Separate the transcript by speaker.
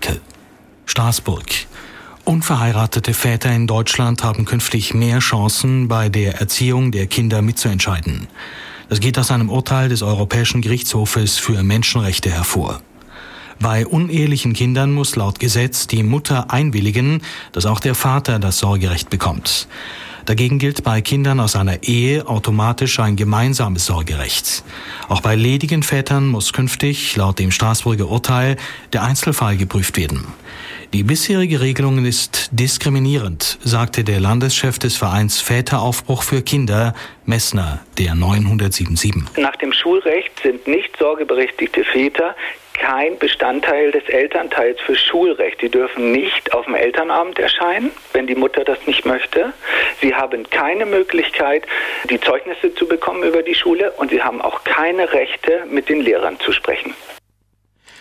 Speaker 1: Franke. Straßburg. Unverheiratete Väter in Deutschland haben künftig mehr Chancen, bei der Erziehung der Kinder mitzuentscheiden. Das geht aus einem Urteil des Europäischen Gerichtshofes für Menschenrechte hervor. Bei unehelichen Kindern muss laut Gesetz die Mutter einwilligen, dass auch der Vater das Sorgerecht bekommt. Dagegen gilt bei Kindern aus einer Ehe automatisch ein gemeinsames Sorgerecht. Auch bei ledigen Vätern muss künftig, laut dem Straßburger Urteil, der Einzelfall geprüft werden. Die bisherige Regelung ist diskriminierend, sagte der Landeschef des Vereins Väteraufbruch für Kinder, Messner, der 977.
Speaker 2: Nach dem Schulrecht sind nicht sorgeberechtigte Väter kein Bestandteil des Elternteils für Schulrecht. Sie dürfen nicht auf dem Elternabend erscheinen, wenn die Mutter das nicht möchte. Sie haben keine Möglichkeit, die Zeugnisse zu bekommen über die Schule und sie haben auch keine Rechte, mit den Lehrern zu sprechen.